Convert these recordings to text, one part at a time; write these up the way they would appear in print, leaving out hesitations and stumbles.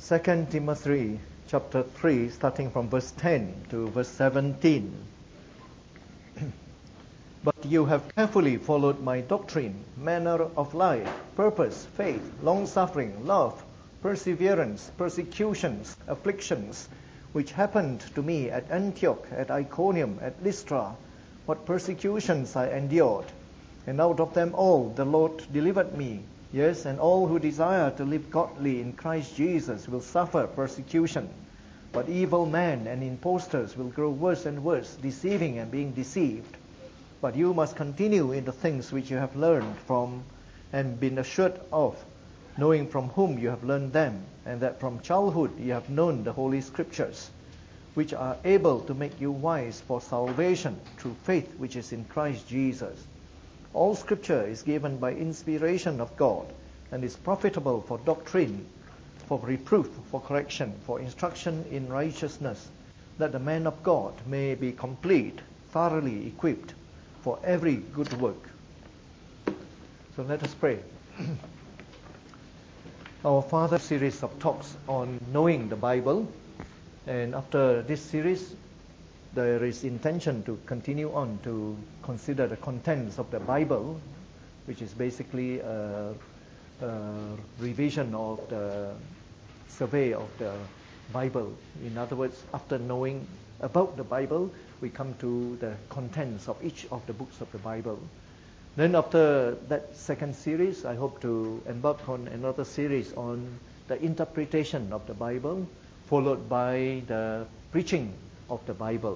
2 Timothy chapter 3, starting from verse 10 to verse 17. But you have carefully followed my doctrine, manner of life, purpose, faith, long-suffering, love, perseverance, persecutions, afflictions, which happened to me at Antioch, at Iconium, at Lystra, what persecutions I endured. And out of them all the Lord delivered me. Yes, and all who desire to live godly in Christ Jesus will suffer persecution. But evil men and impostors will grow worse and worse, deceiving and being deceived. But you must continue in the things which you have learned from and been assured of, knowing from whom you have learned them, and that from childhood you have known the Holy Scriptures, which are able to make you wise for salvation through faith which is in Christ Jesus. All Scripture is given by inspiration of God and is profitable for doctrine, for reproof, for correction, for instruction in righteousness, that the man of God may be complete, thoroughly equipped for every good work. So let us pray. Our Father series of talks on knowing the Bible, and after this series there is intention to continue on to consider the contents of the Bible, which is basically a revision of the survey of the Bible. In other words, after knowing about the Bible, we come to the contents of each of the books of the Bible. Then after that second series, I hope to embark on another series on the interpretation of the Bible, followed by the preaching of the Bible.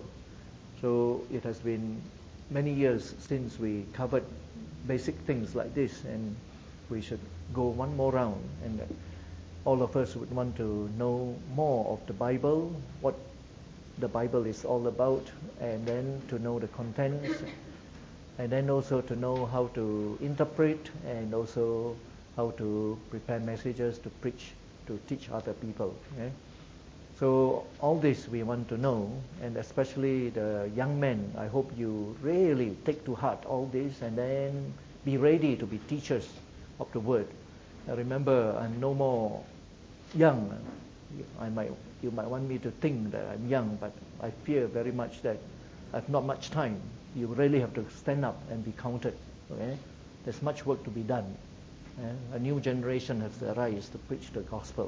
So it has been many years since we covered basic things like this, and we should go one more round, and all of us would want to know more of the Bible, what the Bible is all about, and then to know the contents, and then also to know how to interpret, and also how to prepare messages to preach, to teach other people. Okay? So all this we want to know, and especially the young men, I hope you really take to heart all this and then be ready to be teachers of the Word. I remember I'm no more young. You might want me to think that I'm young, but I fear very much that I have not much time. You really have to stand up and be counted. Okay? There's much work to be done. A new generation has arisen to preach the gospel.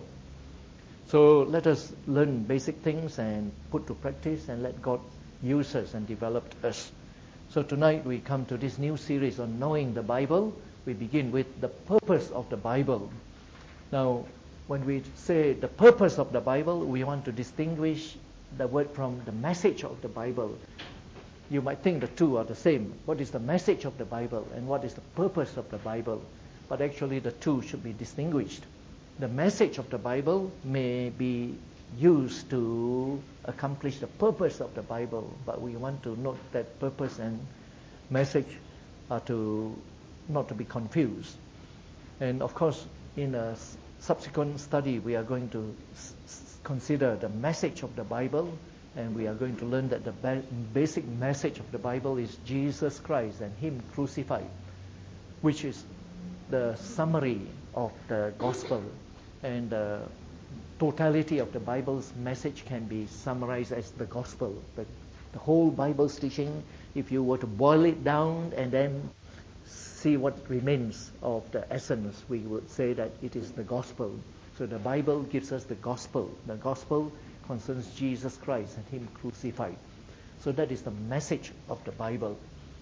So let us learn basic things and put to practice, and let God use us and develop us. So tonight we come to this new series on knowing the Bible. We begin with the purpose of the Bible. Now, when we say the purpose of the Bible, we want to distinguish the word from the message of the Bible. You might think the two are the same. What is the message of the Bible and what is the purpose of the Bible? But actually the two should be distinguished. The message of the Bible may be used to accomplish the purpose of the Bible, but we want to note that purpose and message are not to be confused. And of course, in a subsequent study, we are going to consider the message of the Bible, and we are going to learn that the basic message of the Bible is Jesus Christ and Him crucified, which is the summary of the gospel. And the totality of the Bible's message can be summarized as the gospel. The whole Bible's teaching, if you were to boil it down and then see what remains of the essence, we would say that it is the gospel. So the Bible gives us the gospel. The gospel concerns Jesus Christ and Him crucified. So that is the message of the Bible.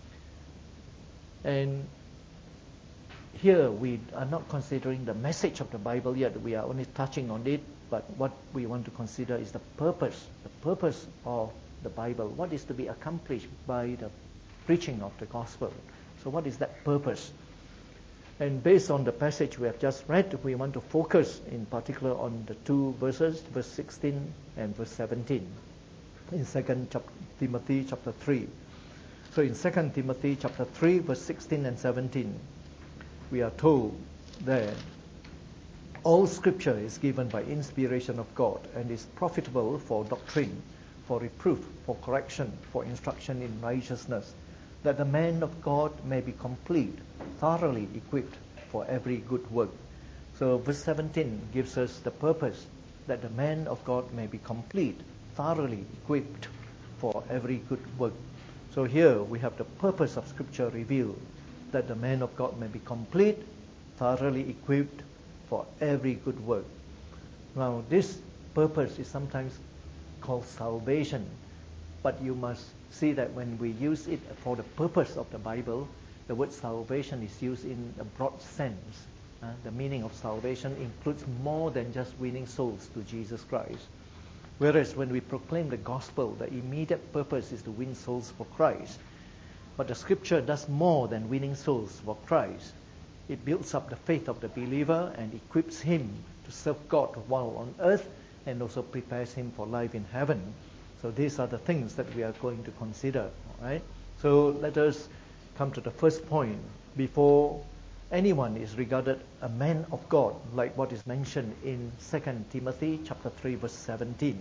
And here we are not considering the message of the Bible yet. We are only touching on it. But what we want to consider is the purpose of the Bible. What is to be accomplished by the preaching of the gospel? So what is that purpose? And based on the passage we have just read, we want to focus in particular on the two verses, verse 16 and verse 17, in 2 Timothy chapter 3. So in 2 Timothy chapter 3, verse 16 and 17, we are told that all Scripture is given by inspiration of God and is profitable for doctrine, for reproof, for correction, for instruction in righteousness, that the man of God may be complete, thoroughly equipped for every good work. So verse 17 gives us the purpose that the man of God may be complete, thoroughly equipped for every good work. So here we have the purpose of Scripture revealed, that the man of God may be complete, thoroughly equipped for every good work. Now this purpose is sometimes called salvation, but you must see that when we use it for the purpose of the Bible, the word salvation is used in a broad sense. The meaning of salvation includes more than just winning souls to Jesus Christ. Whereas when we proclaim the gospel, the immediate purpose is to win souls for Christ. But the Scripture does more than winning souls for Christ. It builds up the faith of the believer and equips him to serve God while on earth, and also prepares him for life in heaven. So these are the things that we are going to consider. All right? So let us come to the first point. Before anyone is regarded a man of God, like what is mentioned in 2 Timothy chapter 3 verse 17,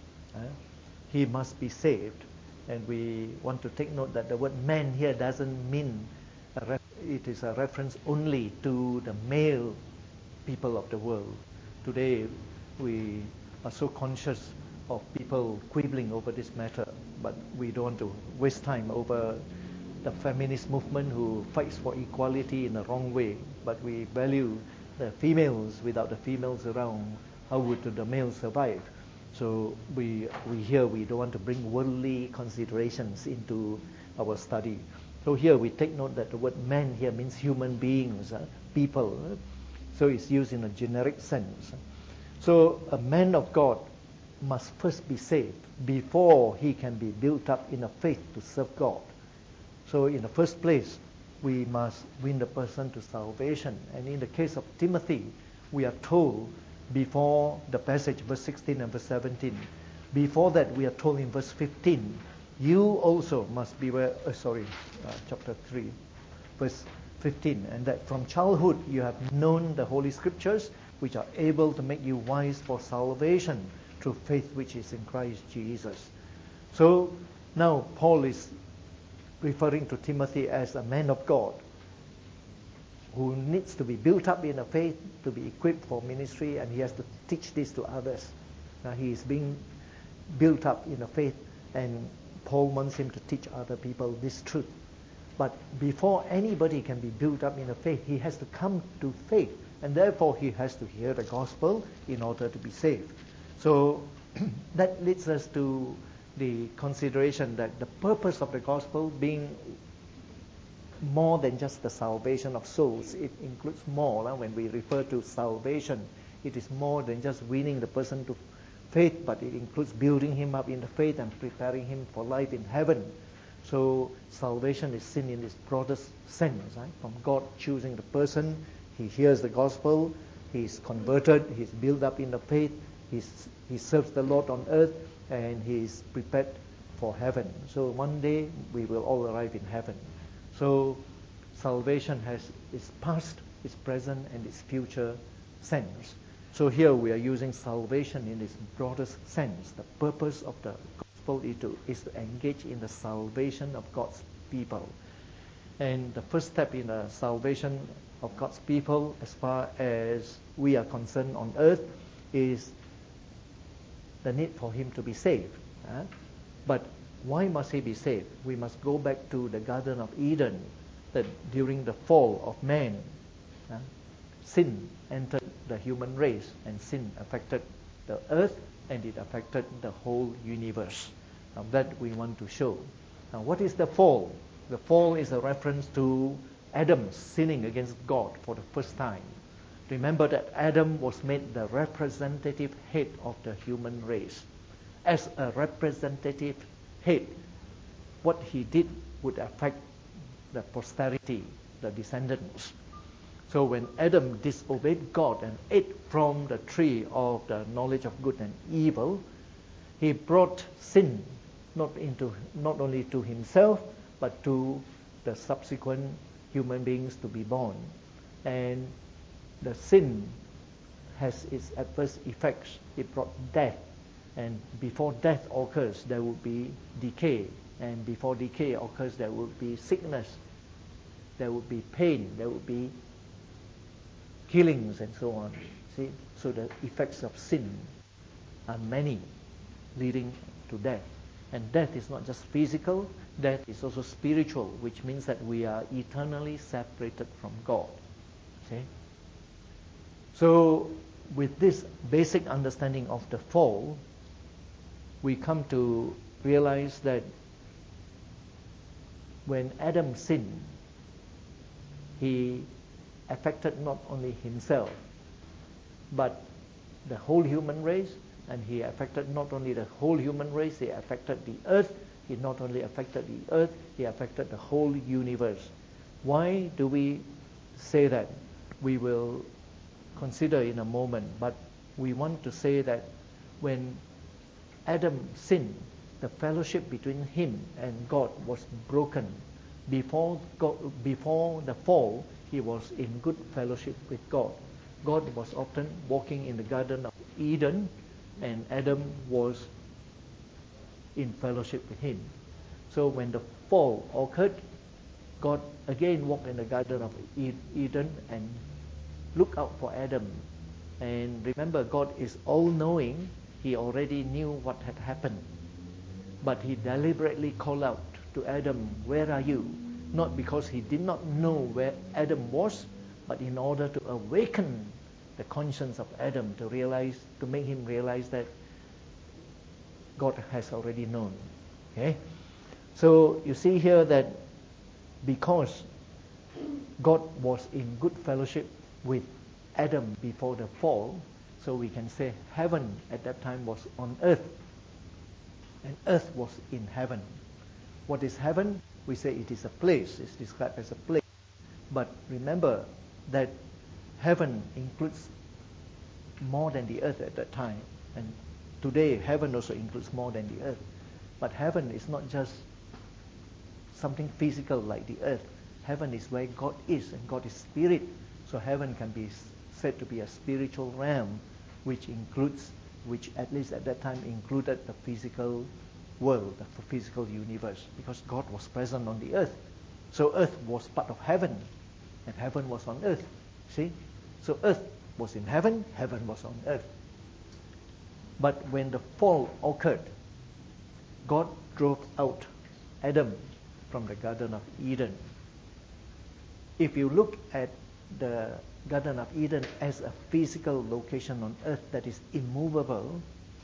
he must be saved. And we want to take note that the word man here doesn't mean it is a reference only to the male people of the world. Today we are so conscious of people quibbling over this matter, but we don't want to waste time over the feminist movement who fights for equality in the wrong way. But we value the females. Without the females around, how would the males survive? So we don't want to bring worldly considerations into our study. So here we take note that the word man here means human beings, people. So it's used in a generic sense. So a man of God must first be saved before he can be built up in a faith to serve God. So in the first place, we must win the person to salvation. And in the case of Timothy, we are told before the passage, verse 16 and verse 17, before that we are told in verse 15, you also must beware, chapter 3, verse 15, and that from childhood you have known the Holy Scriptures, which are able to make you wise for salvation through faith which is in Christ Jesus. So now Paul is referring to Timothy as a man of God who needs to be built up in a faith, to be equipped for ministry, and he has to teach this to others. Now he is being built up in a faith, and Paul wants him to teach other people this truth. But before anybody can be built up in a faith, he has to come to faith, and therefore he has to hear the gospel in order to be saved. So that leads us to the consideration that the purpose of the gospel being more than just the salvation of souls. It includes more. When we refer to salvation, it is more than just winning the person to faith, but it includes building him up in the faith and preparing him for life in heaven. So salvation is seen in its broadest sense, right? From God choosing the person, he hears the gospel, he's converted, he's built up in the faith, he serves the Lord on earth, and he is prepared for heaven. So one day we will all arrive in heaven. So salvation has its past, its present, and its future sense. So here we are using salvation in its broadest sense. The purpose of the gospel is to engage in the salvation of God's people. And the first step in the salvation of God's people, as far as we are concerned on earth, is the need for him to be saved. But why must he be saved? We must go back to the Garden of Eden, that during the fall of man, sin entered the human race, and sin affected the earth, and it affected the whole universe. Now that we want to show. Now what is the fall? The fall is a reference to Adam sinning against God for the first time. Remember that Adam was made the representative head of the human race. As a representative head, what he did would affect the posterity, the descendants. So when Adam disobeyed God and ate from the tree of the knowledge of good and evil, he brought sin not only to himself, but to the subsequent human beings to be born. And the sin has its adverse effects. It brought death. And before death occurs, there will be decay. And before decay occurs, there will be sickness. There will be pain. There will be killings and so on. See? So the effects of sin are many, leading to death. And death is not just physical, death is also spiritual, which means that we are eternally separated from God. Okay? So, with this basic understanding of the fall, we come to realize that when Adam sinned, he affected not only himself, but the whole human race, and he affected not only the whole human race, he affected the earth. He not only affected the earth, he affected the whole universe. Why do we say that? We will consider in a moment, but we want to say that when Adam sinned, the fellowship between him and God was broken. Before the fall, he was in good fellowship with God. God was often walking in the Garden of Eden, and Adam was in fellowship with him. So when the fall occurred, God again walked in the Garden of Eden and looked out for Adam. And remember, God is all-knowing. He already knew what had happened. But he deliberately called out to Adam, "Where are you?" Not because he did not know where Adam was, but in order to awaken the conscience of Adam, to make him realize that God has already known. Okay? So you see here that because God was in good fellowship with Adam before the fall, so we can say heaven at that time was on earth, and earth was in heaven. What is heaven? We say it is a place. It's described as a place. But remember that heaven includes more than the earth at that time. And today, heaven also includes more than the earth. But heaven is not just something physical like the earth. Heaven is where God is, and God is spirit. So heaven can be said to be a spiritual realm, which at least at that time included the physical world, the physical universe, because God was present on the earth. So earth was part of heaven, and heaven was on earth. See? So earth was in heaven, heaven was on earth. But when the fall occurred, God drove out Adam from the Garden of Eden. If you look at the Garden of Eden as a physical location on earth that is immovable,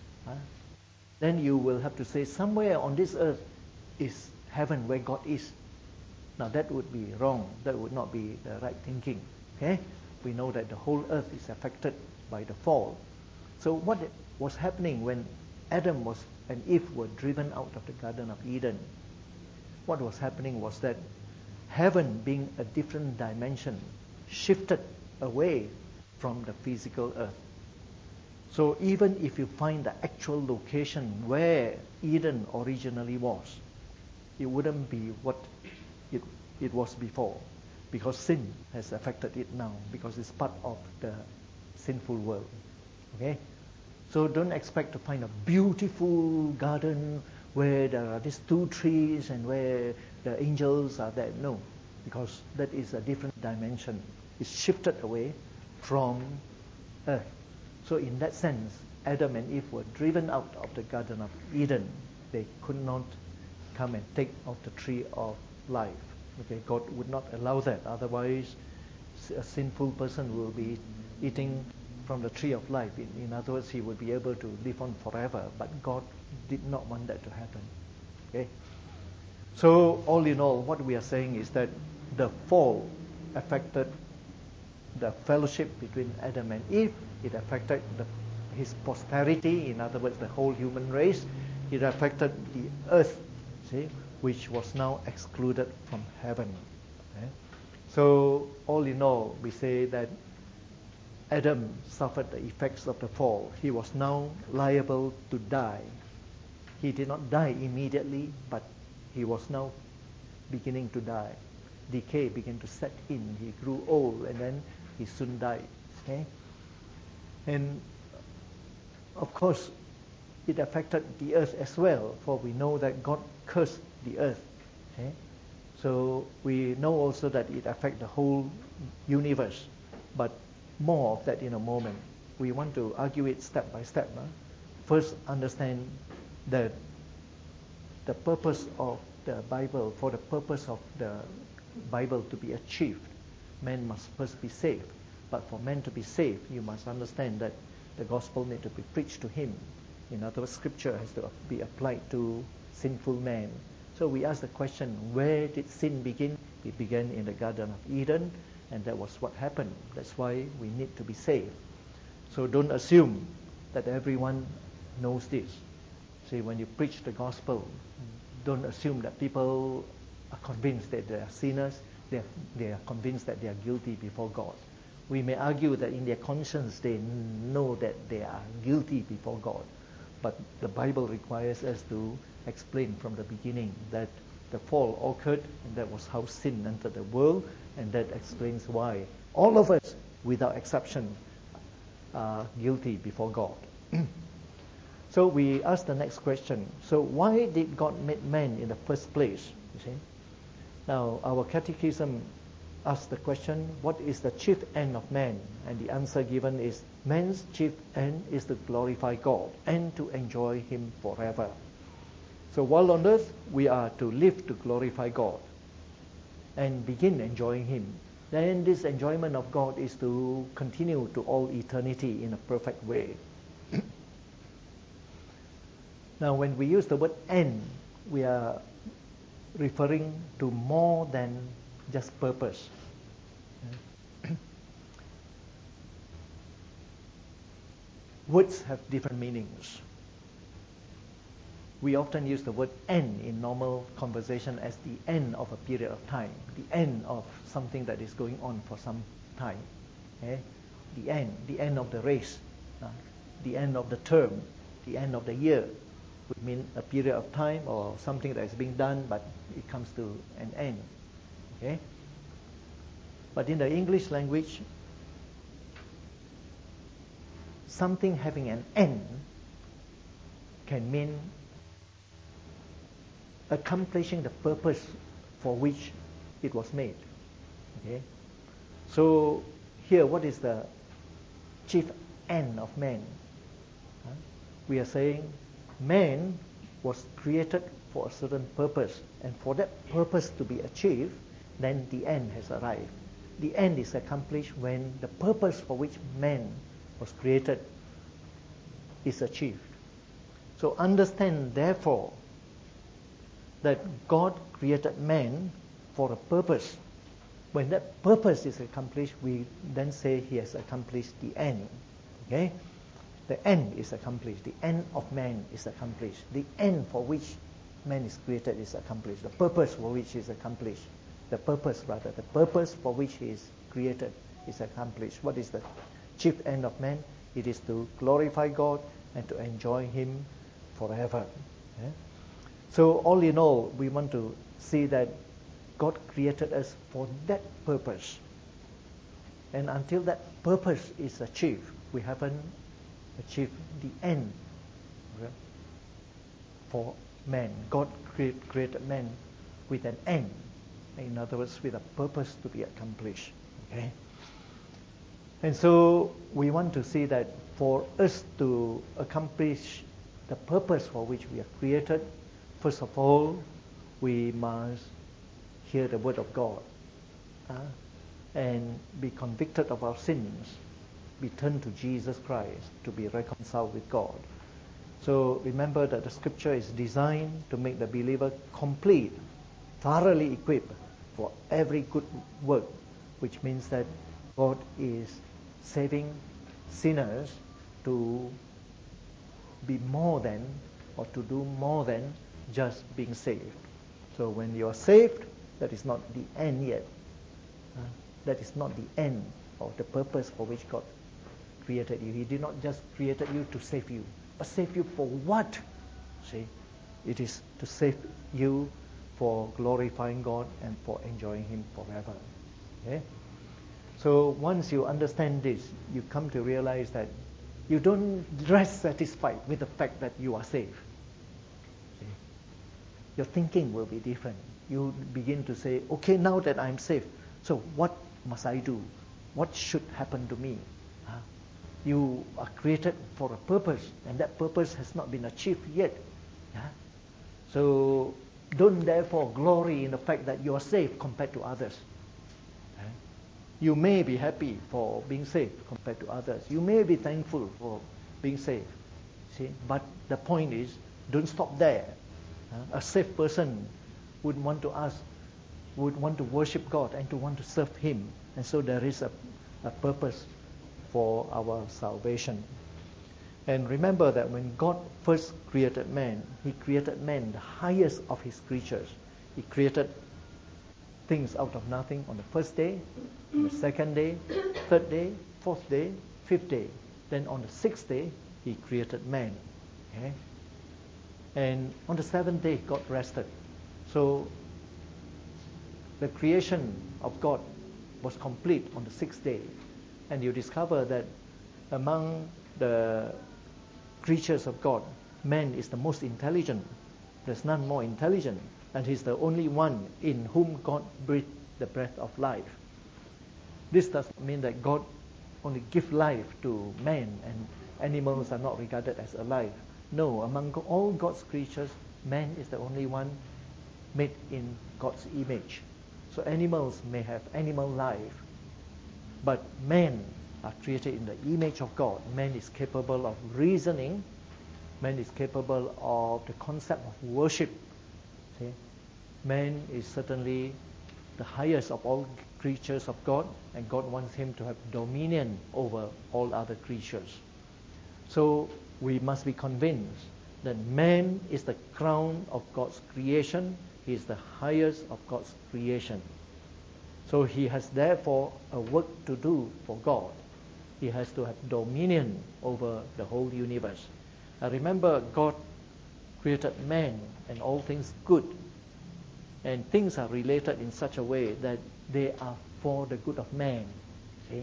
then you will have to say somewhere on this earth is heaven where God is. Now that would be wrong. That would not be the right thinking. Okay? We know that the whole earth is affected by the fall. So what was happening when Adam and Eve were driven out of the Garden of Eden? What was happening was that heaven, being a different dimension, shifted away from the physical earth. So even if you find the actual location where Eden originally was, it wouldn't be what it was before, because sin has affected it now, because it's part of the sinful world. Okay? So don't expect to find a beautiful garden where there are these two trees and where the angels are there. No, because that is a different dimension. It's shifted away from earth. So in that sense, Adam and Eve were driven out of the Garden of Eden. They could not come and take of the tree of life. Okay, God would not allow that. Otherwise, a sinful person will be eating from the tree of life. In other words, he would be able to live on forever. But God did not want that to happen. Okay. So all in all, what we are saying is that the fall affected the fellowship between Adam and Eve. It affected his posterity, in other words, the whole human race. It affected the earth, see, which was now excluded from heaven. Okay? So all in all, we say that Adam suffered the effects of the fall. He was now liable to die. He did not die immediately, but he was now beginning to die. Decay began to set in. He grew old, and then he soon died. Okay? And of course, it affected the earth as well, for we know that God cursed the earth. Okay? So we know also that it affects the whole universe, but more of that in a moment. We want to argue it step by step. first understand that the purpose of the Bible, for the purpose of the Bible to be achieved, man must first be saved. But for man to be saved, you must understand that the gospel needs to be preached to him. In other words, scripture has to be applied to sinful man. So we ask the question, where did sin begin? It began in the Garden of Eden, and that was what happened. That's why we need to be saved. So don't assume that everyone knows this. See, when you preach the gospel, don't assume that people are convinced that they are sinners. They are convinced that they are guilty before God. We may argue that in their conscience they know that they are guilty before God. But the Bible requires us to explain from the beginning that the fall occurred, and that was how sin entered the world, and that explains why all of us, without exception, are guilty before God. So we ask the next question. So why did God make man in the first place? You see? Now, our catechism asks the question, what is the chief end of man? And the answer given is, man's chief end is to glorify God and to enjoy him forever. So while on earth, we are to live to glorify God and begin enjoying him. Then this enjoyment of God is to continue to all eternity in a perfect way. Now, when we use the word end, we are referring to more than just purpose. Words have different meanings. We often use the word end in normal conversation as the end of a period of time, the end of something that is going on for some time. The end of the race, the end of the term, the end of the year. Would mean a period of time or something that is being done, but it comes to an end. Okay? But in the English language, something having an end can mean accomplishing the purpose for which it was made. Okay? So here, what is the chief end of man? We are saying man was created for a certain purpose, and for that purpose to be achieved, then the end has arrived. The end is accomplished when the purpose for which man was created is achieved. So understand, therefore, that God created man for a purpose. When that purpose is accomplished, we then say he has accomplished the end. Okay? The end is accomplished. The end of man is accomplished. The end for which man is created is accomplished. The purpose for which is accomplished. The purpose for which he is created is accomplished. What is the chief end of man? It is to glorify God and to enjoy him forever. Yeah? So all in all, we want to see that God created us for that purpose. And until that purpose is achieved, we haven't achieved the end, okay, for man. God created man with an end. In other words, with a purpose to be accomplished. Okay? And so we want to see that for us to accomplish the purpose for which we are created, first of all, we must hear the word of God and be convicted of our sins, be turned to Jesus Christ to be reconciled with God. So remember that the scripture is designed to make the believer complete, thoroughly equipped for every good work, which means that God is saving sinners to be more than, or to do more than just being saved. So when you are saved, that is not the end yet. That is not the end of the purpose for which God created you. He did not just created you to save you, but save you for what? See, it is to save you for glorifying God and for enjoying him forever. Okay? So once you understand this, you come to realize that you don't rest satisfied with the fact that you are saved. See? Your thinking will be different. You begin to say, okay, now that I'm saved, so what must I do? What should happen to me? You are created for a purpose, and that purpose has not been achieved yet. Yeah? So don't therefore glory in the fact that you are saved compared to others. Yeah? You may be happy for being saved compared to others. You may be thankful for being saved. See? But the point is, don't stop there. A saved person would want to worship God and to want to serve Him. And so there is a purpose for our salvation. And remember that when God first created man, He created man, the highest of His creatures. He created things out of nothing on the first day, on the second day, third day, fourth day, fifth day. Then on the sixth day, He created man. Okay? And on the seventh day, God rested. So the creation of God was complete on the sixth day. And you discover that among the creatures of God, man is the most intelligent. There's none more intelligent. And he's the only one in whom God breathed the breath of life. This does not mean that God only gives life to man and animals are not regarded as alive. No, among all God's creatures, man is the only one made in God's image. So animals may have animal life, but man are created in the image of God. Man is capable of reasoning. Man is capable of the concept of worship. See? Man is certainly the highest of all creatures of God, and God wants him to have dominion over all other creatures. So we must be convinced that man is the crown of God's creation. He is the highest of God's creation. So he has therefore a work to do for God. He has to have dominion over the whole universe. Remember, God created man and all things good. And things are related in such a way that they are for the good of man. See?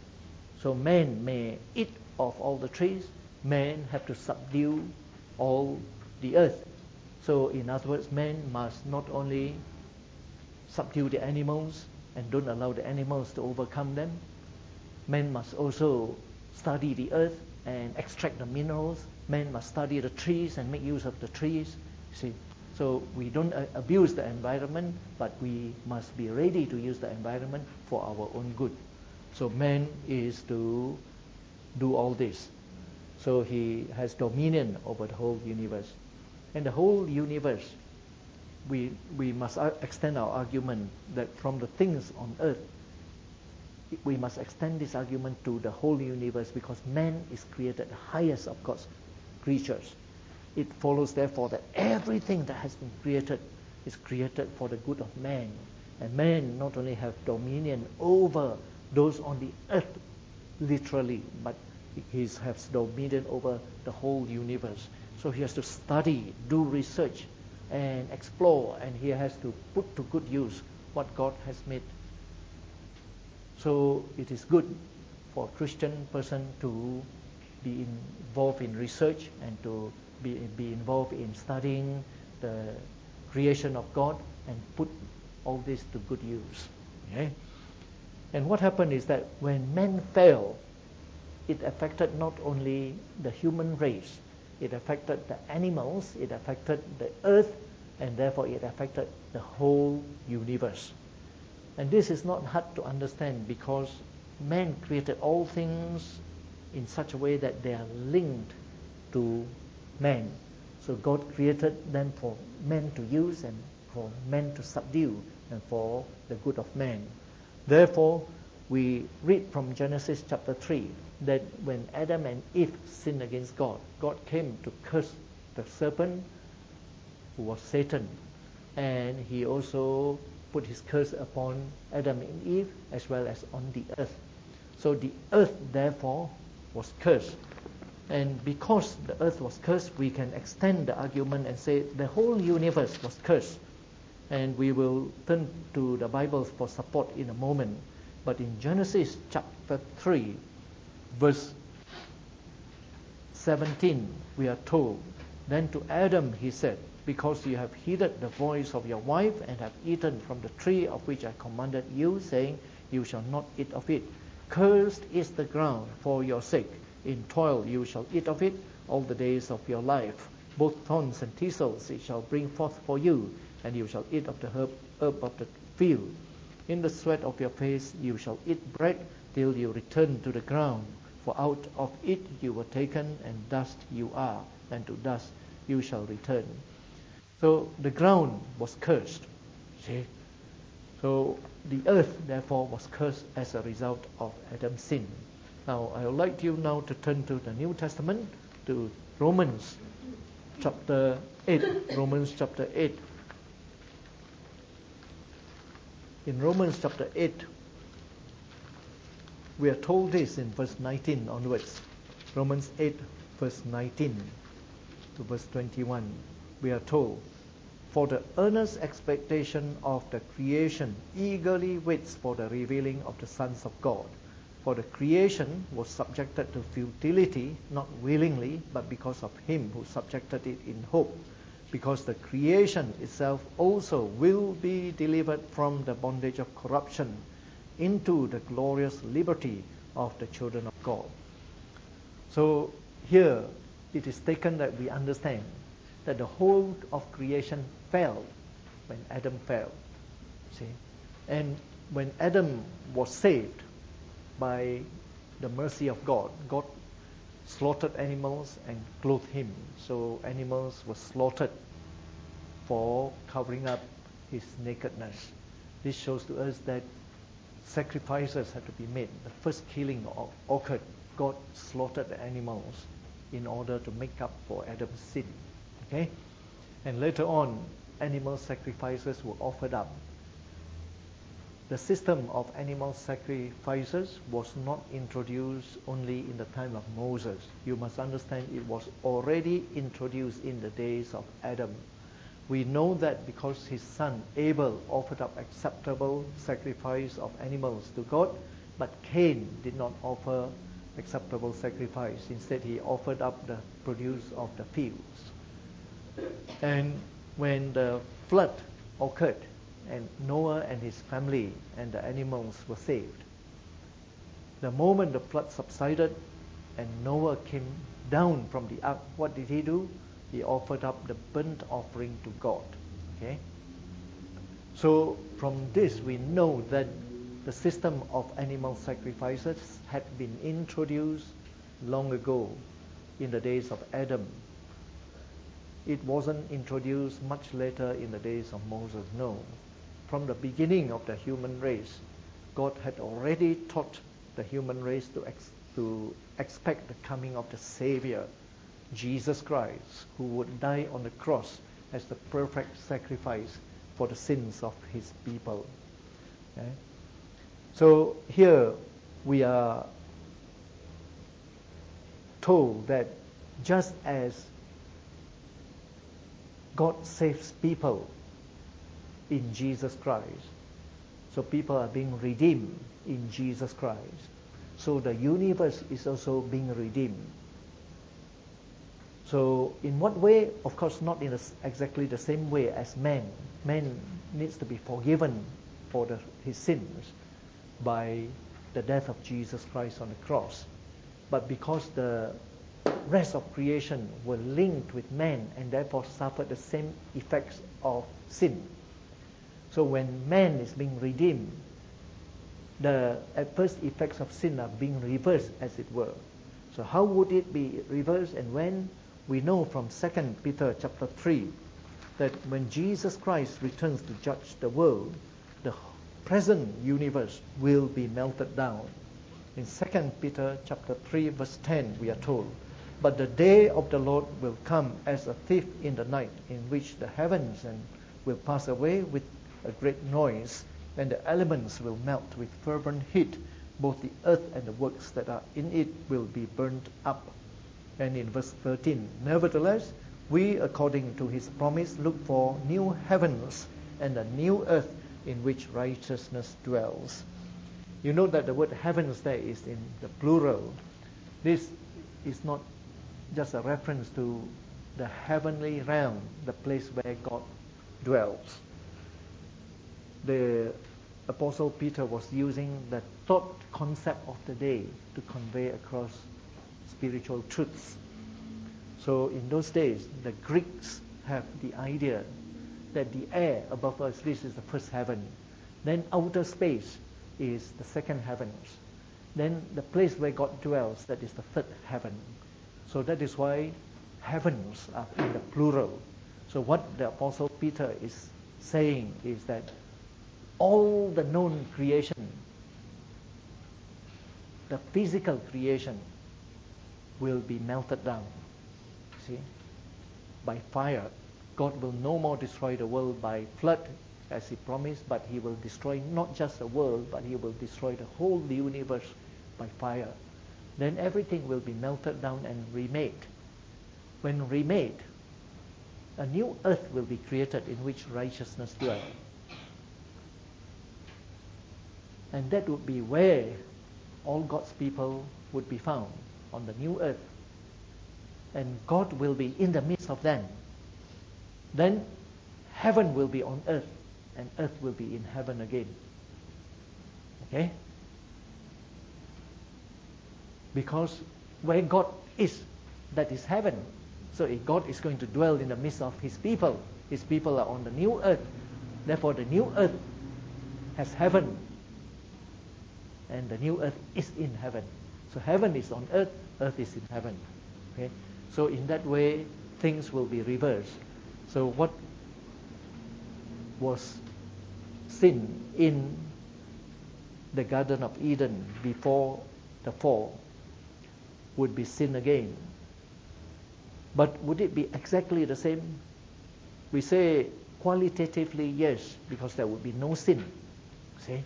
So man may eat of all the trees. Man have to subdue all the earth. So in other words, man must not only subdue the animals and don't allow the animals to overcome them. Man must also study the earth and extract the minerals. Man must study the trees and make use of the trees. See, so we don't abuse the environment, but we must be ready to use the environment for our own good. So man is to do all this. So he has dominion over the whole universe. And the whole universe, we must extend our argument that from the things on earth, we must extend this argument to the whole universe, because man is created the highest of God's creatures. It follows therefore that everything that has been created is created for the good of man. And man not only have dominion over those on the earth, literally, but he has dominion over the whole universe. So he has to study, do research, and explore, and he has to put to good use what God has made. So it is good for a Christian person to be involved in research and to be involved in studying the creation of God and put all this to good use. Okay? And what happened is that when man fell, it affected not only the human race, it affected the animals, it affected the earth, and therefore it affected the whole universe. And this is not hard to understand, because man created all things in such a way that they are linked to man. So God created them for men to use and for men to subdue and for the good of man. Therefore, we read from Genesis chapter 3 that when Adam and Eve sinned against God, God came to curse the serpent, who was Satan, and he also put his curse upon Adam and Eve as well as on the earth. So the earth therefore was cursed. And because the earth was cursed, we can extend the argument and say the whole universe was cursed. And we will turn to the Bible for support in a moment. But in Genesis chapter 3, verse 17, we are told, "Then to Adam he said, because you have heeded the voice of your wife and have eaten from the tree of which I commanded you, saying, you shall not eat of it. Cursed is the ground for your sake. In toil you shall eat of it all the days of your life. Both thorns and thistles it shall bring forth for you, and you shall eat of the herb of the field. In the sweat of your face you shall eat bread till you return to the ground. For out of it you were taken, and dust you are, and to dust you shall return. So the ground was cursed. See? So the earth, therefore, was cursed as a result of Adam's sin. Now, I would like you now to turn to the New Testament, to Romans chapter 8. Romans chapter 8. In Romans chapter 8, we are told this in verse 19 onwards. Romans 8, verse 19 to verse 21. We are told, "For the earnest expectation of the creation eagerly waits for the revealing of the sons of God. For the creation was subjected to futility, not willingly, but because of him who subjected it in hope. Because the creation itself also will be delivered from the bondage of corruption into the glorious liberty of the children of God." So here it is taken that we understand that the whole of creation fell when Adam fell. See? And when Adam was saved by the mercy of God, God slaughtered animals and clothed him. So animals were slaughtered for covering up his nakedness. This shows to us that sacrifices had to be made. The first killing occurred. God slaughtered the animals in order to make up for Adam's sin. Okay? And later on, animal sacrifices were offered up. The system of animal sacrifices was not introduced only in the time of Moses. You must understand it was already introduced in the days of Adam. We know that because his son Abel offered up acceptable sacrifice of animals to God, but Cain did not offer acceptable sacrifice. Instead, he offered up the produce of the fields. And when the flood occurred, and Noah and his family and the animals were saved, the moment the flood subsided and Noah came down from the ark, what did he do? He offered up the burnt offering to God. Okay? So from this we know that the system of animal sacrifices had been introduced long ago in the days of Adam. It wasn't introduced much later in the days of Moses, no. From the beginning of the human race, God had already taught the human race to expect the coming of the Savior, Jesus Christ, who would die on the cross as the perfect sacrifice for the sins of his people. Okay? So here we are told that just as God saves people in Jesus Christ, so people are being redeemed in Jesus Christ, so the universe is also being redeemed. So in what way? Of course, not in exactly the same way as man. Man needs to be forgiven for his sins by the death of Jesus Christ on the cross. But because the rest of creation were linked with man and therefore suffered the same effects of sin. So when man is being redeemed, the adverse effects of sin are being reversed, as it were. So how would it be reversed and when? We know from 2 Peter chapter 3 that when Jesus Christ returns to judge the world, the present universe will be melted down. In 2 Peter chapter 3 verse 10 we are told, "But the day of the Lord will come as a thief in the night, in which the heavens will pass away with a great noise, and the elements will melt with fervent heat. Both the earth and the works that are in it will be burnt up." And in verse 13, "Nevertheless, we, according to his promise, look for new heavens and a new earth in which righteousness dwells." You know that the word heavens there is in the plural. This is not just a reference to the heavenly realm, the place where God dwells. The Apostle Peter was using the thought concept of the day to convey across spiritual truths. So in those days, the Greeks have the idea that the air above us, this is the first heaven. Then outer space is the second heavens. Then the place where God dwells, that is the third heaven. So that is why heavens are in the plural. So what the Apostle Peter is saying is that all the known creation, the physical creation, will be melted down. See? By fire. God will no more destroy the world by flood, as He promised, but He will destroy not just the world, but He will destroy the whole universe by fire. Then everything will be melted down and remade. When remade, a new earth will be created in which righteousness dwells. And that would be where all God's people would be found, on the new earth. And God will be in the midst of them. Then heaven will be on earth, and earth will be in heaven again. Okay? Because where God is, that is heaven. So if God is going to dwell in the midst of His people are on the new earth. Therefore the new earth has heaven, and the new earth is in heaven. So heaven is on earth, earth is in heaven. Okay? So in that way, things will be reversed. So what was sin in the Garden of Eden before the fall would be sin again. But would it be exactly the same? We say qualitatively yes, because there would be no sin. See?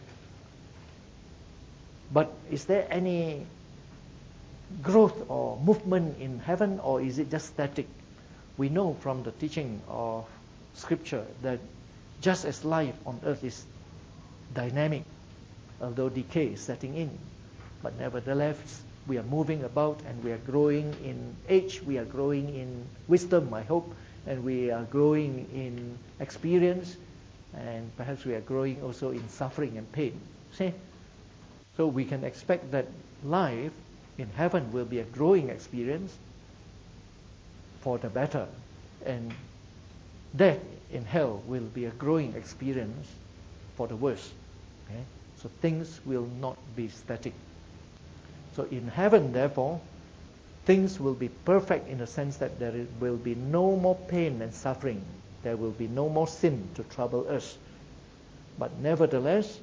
But is there any growth or movement in heaven, or is it just static? We know from the teaching of Scripture that just as life on earth is dynamic, although decay is setting in, but nevertheless we are moving about and we are growing in age, we are growing in wisdom, I hope, and we are growing in experience, and perhaps we are growing also in suffering and pain. See? So we can expect that life in heaven will be a growing experience for the better, and death in hell will be a growing experience for the worse. Okay? So things will not be static. So in heaven, therefore, things will be perfect in the sense that there will be no more pain and suffering. There will be no more sin to trouble us. But nevertheless,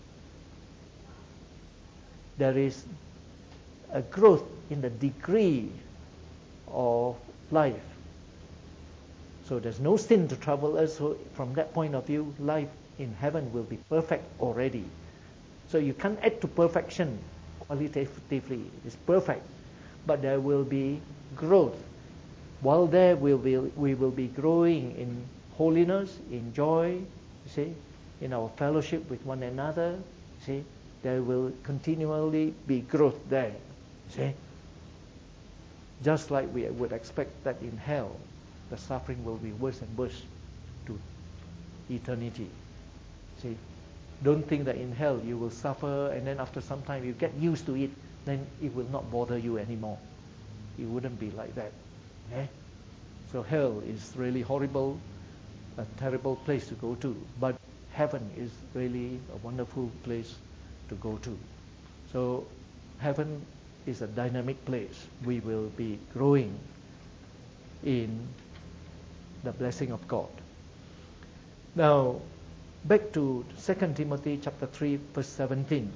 there is a growth in the degree of life. So there's no sin to trouble us. So from that point of view, life in heaven will be perfect already. So you can't add to perfection qualitatively. It's perfect. But there will be growth. While there we will be growing in holiness, in joy, you see, in our fellowship with one another, you see, there will continually be growth there. See? Just like we would expect that in hell, the suffering will be worse and worse to eternity. See? Don't think that in hell you will suffer and then after some time you get used to it, then it will not bother you anymore. It wouldn't be like that. Okay? So hell is really horrible, a terrible place to go to. But heaven is really a wonderful place to go to. So heaven is a dynamic place. We will be growing in the blessing of God. Now, back to 2 Timothy chapter 3, verse 17.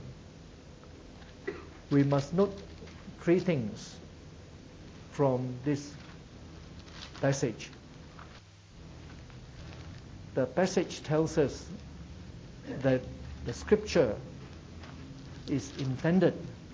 We must note three things from this passage. The passage tells us that the Scripture is intended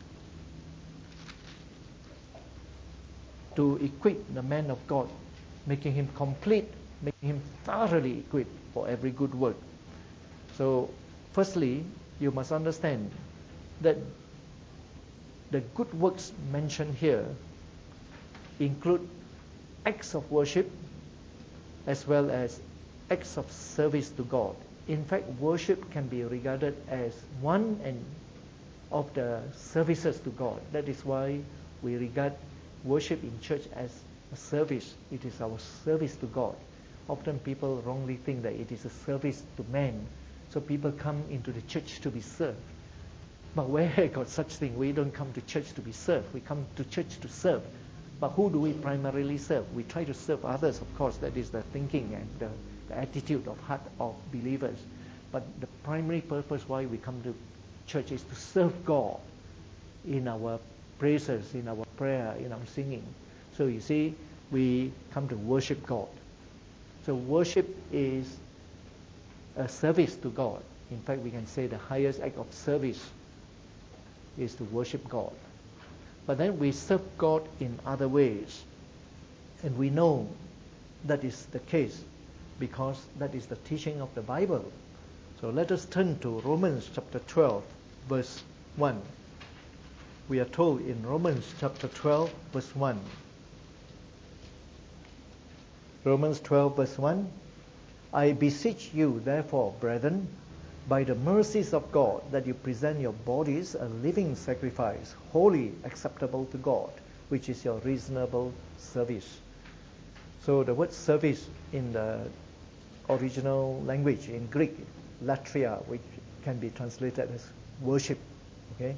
to equip the man of God, making him complete, making him thoroughly equipped for every good work. So, firstly, you must understand that the good works mentioned here include acts of worship as well as acts of service to God. in fact, worship can be regarded as one and of the services to God. That is why we regard worship in church as a service. It is our service to God. Often people wrongly think that it is a service to man. So people come into the church to be served. But where got such thing? We don't come to church to be served. We come to church to serve. But who do we primarily serve? We try to serve others, of course. That is the thinking and the attitude of heart of believers. But the primary purpose why we come to church is to serve God in our praises, in our prayer, in our singing. So you see, we come to worship God. So worship is a service to God. In fact, we can say the highest act of service is to worship God. But then we serve God in other ways. And we know that is the case because that is the teaching of the Bible. So let us turn to Romans chapter 12, verse 1. We are told in Romans chapter 12, verse 1. Romans 12, verse 1. I beseech you, therefore, brethren, by the mercies of God, that you present your bodies a living sacrifice, wholly acceptable to God, which is your reasonable service. So the word service in the original language, in Greek, latria, which can be translated as worship. Okay?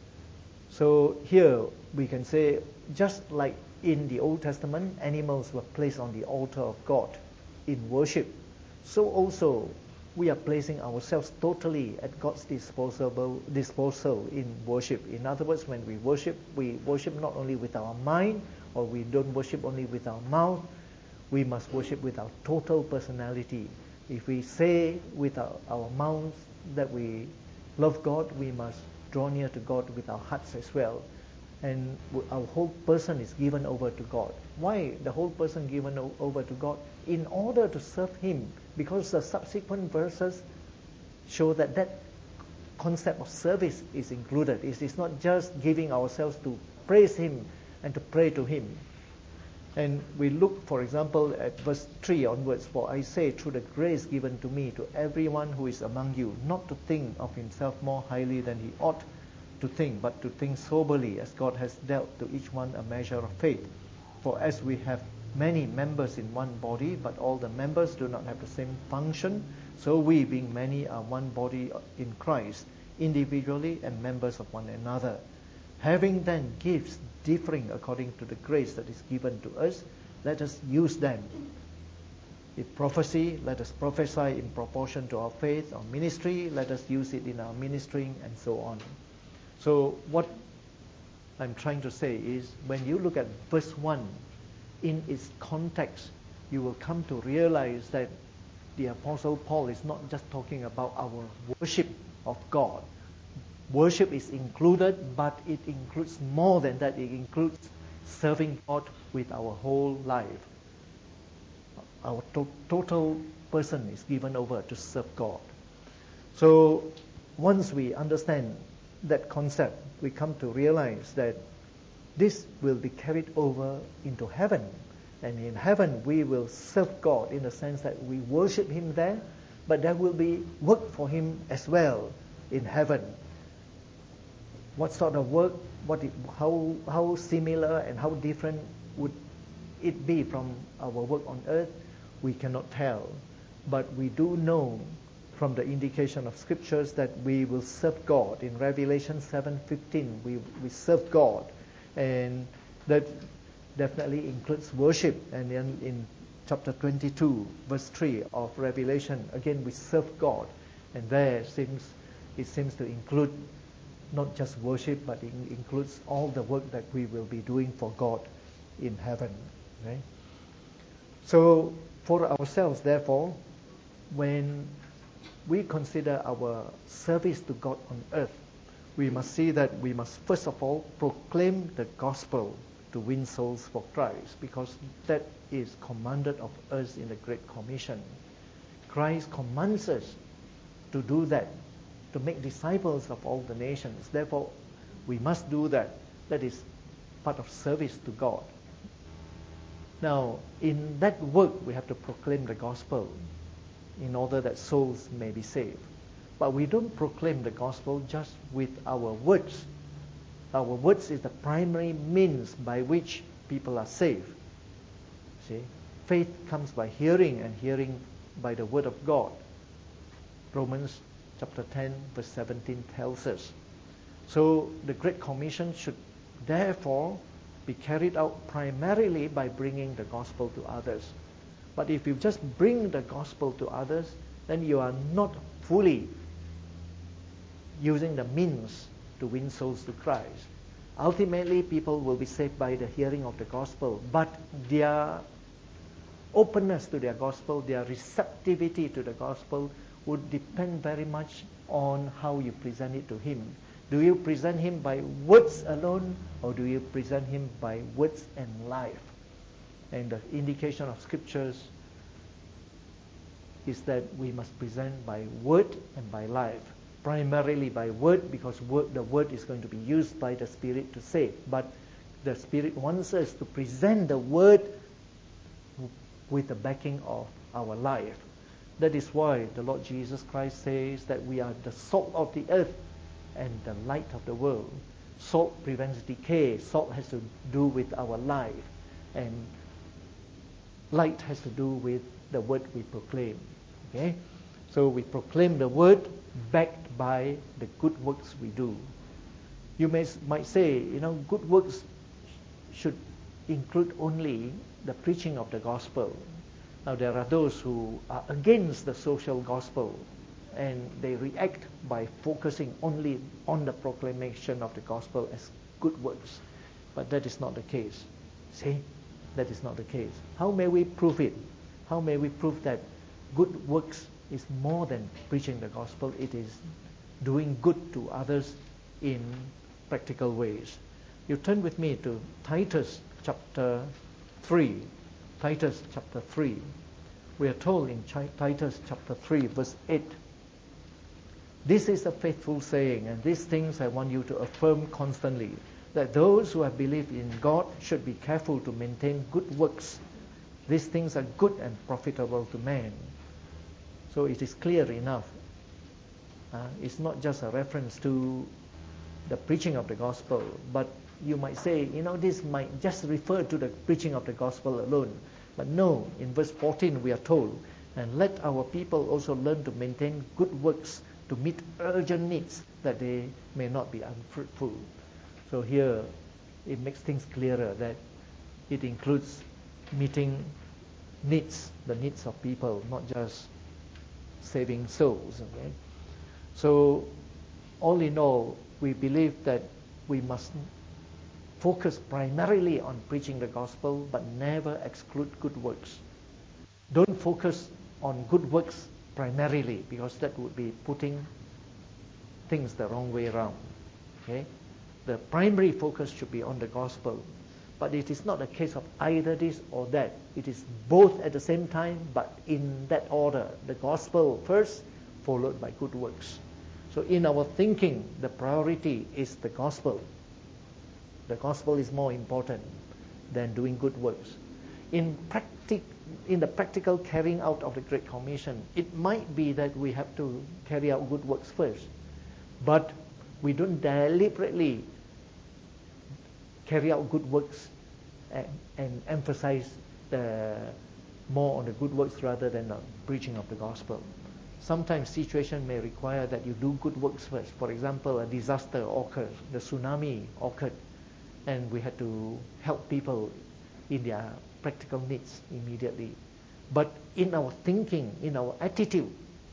So here we can say, just like in the Old Testament, animals were placed on the altar of God in worship, so also we are placing ourselves totally at God's disposal in worship. In other words, when we worship not only with our mind, or we don't worship only with our mouth, we must worship with our total personality. If we say with our mouths that we love God, we must draw near to God with our hearts as well. And our whole person is given over to God. Why the whole person given over to God? In order to serve Him. Because the subsequent verses show that that concept of service is included. It is not just giving ourselves to praise Him and to pray to Him. And we look, for example, at verse 3 onwards. For I say, through the grace given to me, to everyone who is among you, not to think of himself more highly than he ought to think, but to think soberly, as God has dealt to each one a measure of faith. For as we have many members in one body, but all the members do not have the same function, so we, being many, are one body in Christ, individually and members of one another. Having then gifts differing according to the grace that is given to us, let us use them. If prophecy, let us prophesy in proportion to our faith. Or ministry, let us use it in our ministering, and so on. So what I'm trying to say is, when you look at verse 1 in its context, you will come to realize that the Apostle Paul is not just talking about our worship of God. Worship is included, but it includes more than that. It includes serving God with our whole life. Our total person is given over to serve God. So once we understand that concept, we come to realize that this will be carried over into heaven. And in heaven, we will serve God in the sense that we worship Him there, but there will be work for Him as well in heaven. What sort of work, how similar and how different would it be from our work on earth? We cannot tell. But we do know from the indication of scriptures that we will serve God. In Revelation 7:15, we serve God. And that definitely includes worship. And then in chapter 22, verse 3 of Revelation, again we serve God. And there it seems to include not just worship, but it includes all the work that we will be doing for God in heaven. Okay? So for ourselves, therefore, when we consider our service to God on earth, we must see that we must first of all proclaim the gospel to win souls for Christ, because that is commanded of us in the Great Commission. Christ commands us to do that, to make disciples of all the nations. Therefore, we must do that. That is part of service to God. Now, in that work, we have to proclaim the gospel. in order that souls may be saved. But we don't proclaim the gospel just with our words. Our words is the primary means by which people are saved. See, faith comes by hearing, and hearing by the word of God. Romans chapter 10 verse 17 tells us. So the Great Commission should therefore be carried out primarily by bringing the gospel to others. But if you just bring the gospel to others, then you are not fully using the means to win souls to Christ. Ultimately, people will be saved by the hearing of the gospel, but their openness to their gospel, their receptivity to the gospel would depend very much on how you present it to him. Do you present him by words alone, or do you present him by words and life? And the indication of scriptures is that we must present by word and by life. Primarily by word, because the word is going to be used by the Spirit to save. But the Spirit wants us to present the word with the backing of our life. That is why the Lord Jesus Christ says that we are the salt of the earth and the light of the world. Salt prevents decay. Salt has to do with our life. And light has to do with the word we proclaim. Okay? So we proclaim the word backed by the good works we do. You might say, good works should include only the preaching of the gospel. Now there are those who are against the social gospel, and they react by focusing only on the proclamation of the gospel as good works. But that is not the case. See? That is not the case. How may we prove it? How may we prove that good works is more than preaching the gospel? It is doing good to others in practical ways. You turn with me to Titus chapter 3. Titus chapter 3. We are told in Titus chapter 3 verse 8, "This is a faithful saying, and these things I want you to affirm constantly, that those who have believed in God should be careful to maintain good works. These things are good and profitable to man." So it is clear enough. It's not just a reference to the preaching of the gospel, but you might say, this might just refer to the preaching of the gospel alone. But no, in verse 14 we are told, "And let our people also learn to maintain good works to meet urgent needs, that they may not be unfruitful." So here it makes things clearer that it includes meeting needs, the needs of people, not just saving souls. Okay? So all in all, we believe that we must focus primarily on preaching the gospel, but never exclude good works. Don't focus on good works primarily, because that would be putting things the wrong way around. Okay? The primary focus should be on the gospel. But it is not a case of either this or that. It is both at the same time, but in that order. The gospel first, followed by good works. So in our thinking, the priority is the gospel. The gospel is more important than doing good works. In the practical carrying out of the Great Commission, it might be that we have to carry out good works first. But we don't deliberately carry out good works and emphasize more on the good works rather than the preaching of the gospel. Sometimes situation may require that you do good works first. For example, a disaster occurred, the tsunami occurred, and we had to help people in their practical needs immediately. But in our thinking, in our attitude,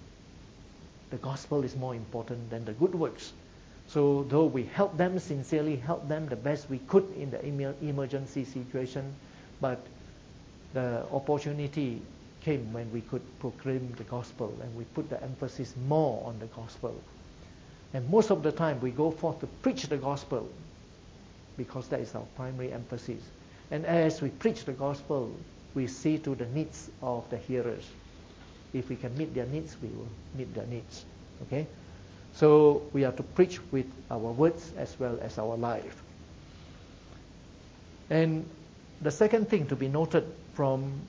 the gospel is more important than the good works. So though we help them sincerely, help them the best we could in the emergency situation, but the opportunity came when we could proclaim the gospel, and we put the emphasis more on the gospel. And most of the time we go forth to preach the gospel, because that is our primary emphasis. And as we preach the gospel, we see to the needs of the hearers. If we can meet their needs, we will meet their needs. Okay? So we are to preach with our words as well as our life. And the second thing to be noted from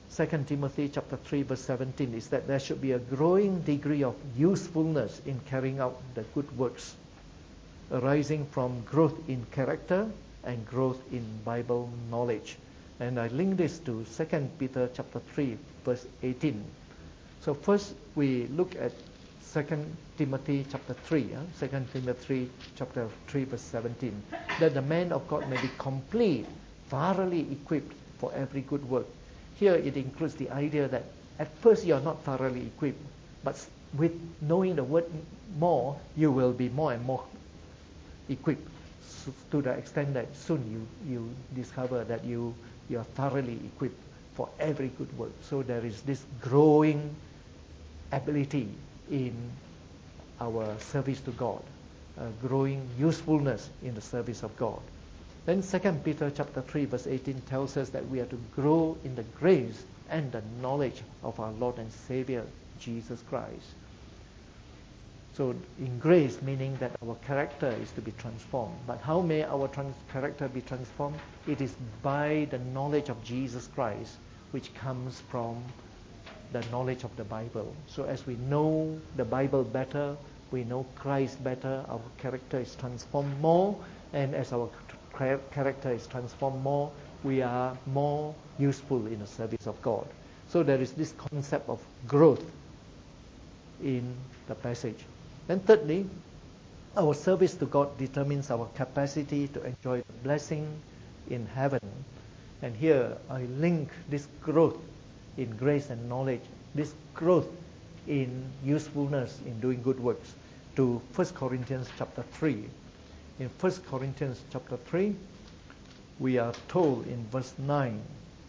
2 Timothy chapter 3 verse 17 is that there should be a growing degree of usefulness in carrying out the good works, arising from growth in character and growth in Bible knowledge. And I link this to 2 Peter chapter 3 verse 18. So first we look at 2 Timothy chapter 3, 2 Timothy chapter 3 verse 17, that the man of God may be complete, thoroughly equipped for every good work. Here it includes the idea that at first you are not thoroughly equipped, but with knowing the word more, you will be more and more equipped to the extent that soon you discover that you are thoroughly equipped for every good work. So there is this growing ability in our service to God, growing usefulness in the service of God. Then 2 Peter chapter 3 verse 18 tells us that we are to grow in the grace and the knowledge of our Lord and Savior Jesus Christ. So in grace, meaning that our character is to be transformed. But how may our character be transformed? It is by the knowledge of Jesus Christ, which comes from the knowledge of the Bible. So as we know the Bible better, we know Christ better, our character is transformed more, and as our character is transformed more, we are more useful in the service of God. So there is this concept of growth in the passage. And thirdly, our service to God determines our capacity to enjoy the blessing in heaven. And here I link this growth in grace and knowledge, this growth in usefulness in doing good works, to 1 Corinthians chapter 3. In 1 Corinthians chapter 3, we are told in verse 9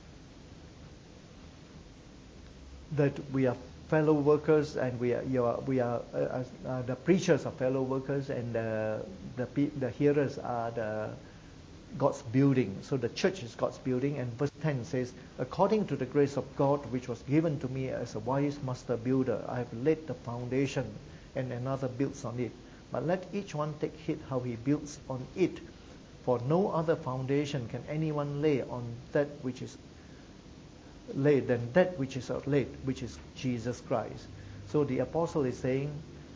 that we are fellow workers, and we are the preachers are fellow workers, and the hearers are God's building. So the church is God's building. And verse 10 says, according to the grace of God which was given to me as a wise master builder, I have laid the foundation, and another builds on it. But let each one take heed how he builds on it. For no other foundation can anyone lay on that which is laid than that which is laid, which is Jesus Christ. So the apostle is saying,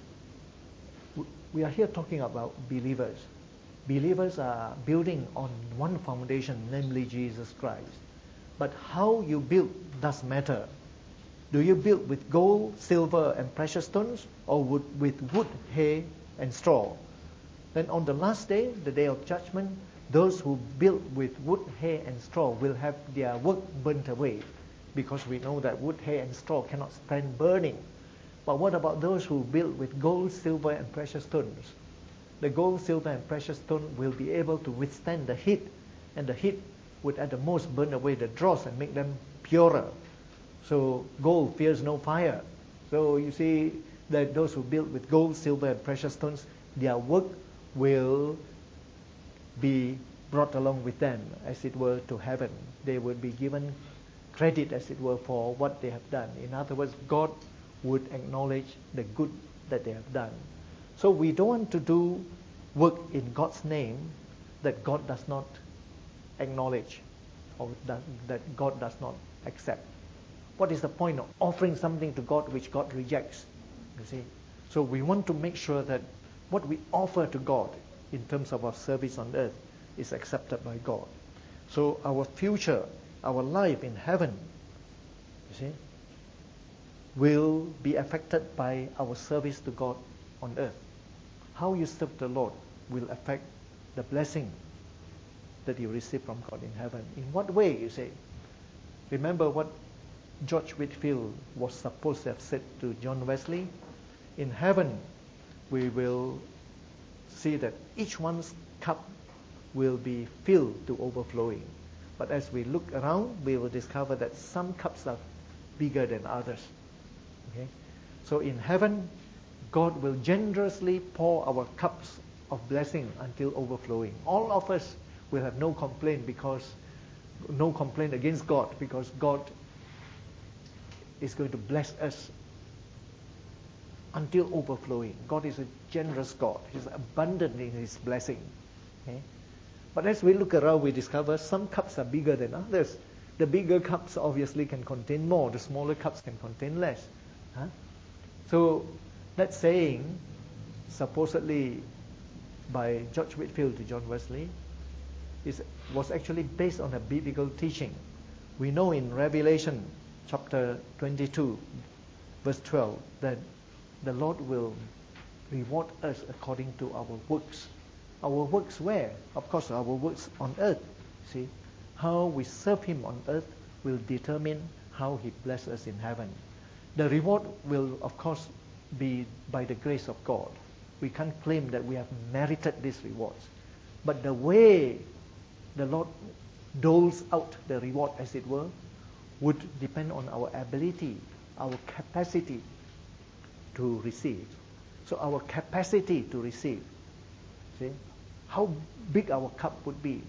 we are here talking about believers. Believers are building on one foundation, namely Jesus Christ. But how you build does matter. Do you build with gold, silver, and precious stones, or with wood, hay, and straw? Then on the last day, the day of judgment, those who build with wood, hay, and straw will have their work burnt away, because we know that wood, hay, and straw cannot stand burning. But what about those who build with gold, silver, and precious stones? The gold, silver, and precious stone will be able to withstand the heat, and the heat would at the most burn away the dross and make them purer. So gold fears no fire. So you see that those who build with gold, silver, and precious stones, their work will be brought along with them, as it were, to heaven. They will be given credit, as it were, for what they have done. In other words, God would acknowledge the good that they have done. So we don't want to do work in God's name that God does not acknowledge, or that God does not accept. What is the point of offering something to God which God rejects? You see? So we want to make sure that what we offer to God in terms of our service on earth is accepted by God. So our future, our life in heaven, you see, will be affected by our service to God on earth. How you serve the Lord will affect the blessing that you receive from God in heaven. In what way, you say? Remember what George Whitefield was supposed to have said to John Wesley? In heaven, we will see that each one's cup will be filled to overflowing. But as we look around, we will discover that some cups are bigger than others. Okay? So in heaven, God will generously pour our cups of blessing until overflowing. All of us will have no complaint against God, because God is going to bless us until overflowing. God is a generous God. He's abundant in His blessing. Okay? But as we look around, we discover some cups are bigger than others, The bigger cups obviously can contain more. The smaller cups can contain less. Huh? So that saying, supposedly by George Whitefield to John Wesley, was actually based on a biblical teaching. We know in Revelation chapter 22, verse 12, that the Lord will reward us according to our works. Our works where? Of course, our works on earth. See, how we serve Him on earth will determine how He blesses us in heaven. The reward will, of course, be by the grace of God. We can't claim that we have merited these rewards. But the way the Lord doles out the reward, as it were, would depend on our ability, our capacity to receive. So our capacity to receive, see, how big our cup would be,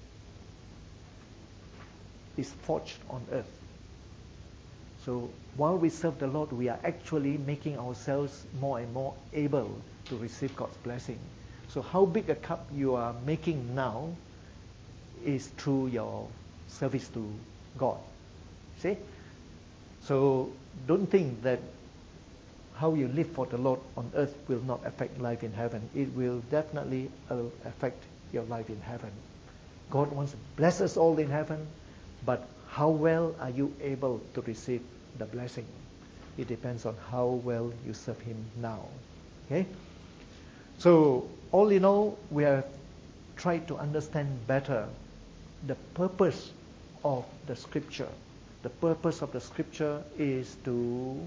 is forged on earth. So while we serve the Lord, we are actually making ourselves more and more able to receive God's blessing. So how big a cup you are making now is through your service to God. See? So don't think that how you live for the Lord on earth will not affect life in heaven. It will definitely affect your life in heaven. God wants to bless us all in heaven, but how well are you able to receive the blessing? It depends on how well you serve Him now. Okay? So all in all, we have tried to understand better the purpose of the Scripture. The purpose of the Scripture is to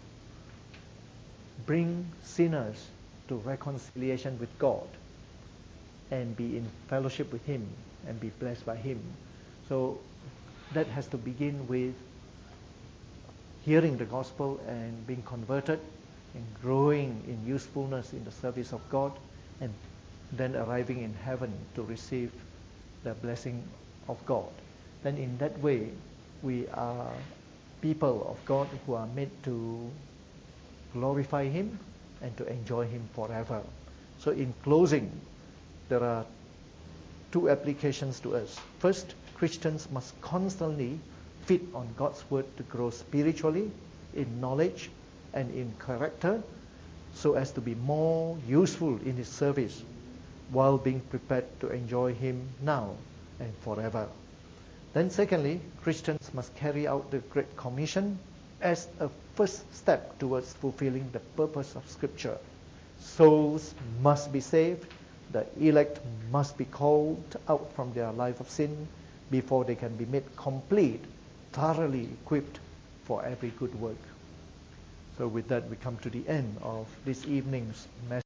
bring sinners to reconciliation with God and be in fellowship with Him and be blessed by Him. So that has to begin with hearing the gospel and being converted and growing in usefulness in the service of God, and then arriving in heaven to receive the blessing of God. Then in that way, we are people of God who are made to glorify Him and to enjoy Him forever. So in closing, there are two applications to us. First, Christians must constantly feed on God's Word to grow spiritually, in knowledge, and in character, so as to be more useful in His service while being prepared to enjoy Him now and forever. Then secondly, Christians must carry out the Great Commission as a first step towards fulfilling the purpose of Scripture. Souls must be saved, the elect must be called out from their life of sin before they can be made complete, thoroughly equipped for every good work. So with that, we come to the end of this evening's message.